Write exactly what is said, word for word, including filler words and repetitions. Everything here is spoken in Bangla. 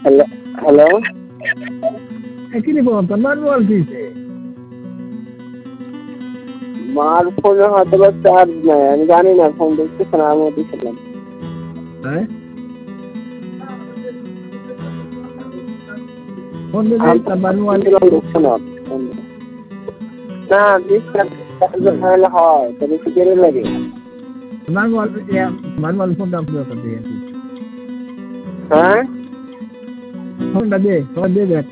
হ্যালো হ্যালো কি নিব তোর মোবাইল কিনছে মার ফোনে হয়তো বা চার্জ নাই আমি জানি না ফোন দেখতেছে না আমি দিছিলাম হ্যাঁ ফোন দিলে তার মোবাইল দেখছো না না চার্জ হলে হয় তবে কি দেরি লাগে তোমার মোবাইল তোমার মোবাইল ফোন দাম দিয়ে হ্যাঁ ফোনটা দে ফোন দিয়ে দেখ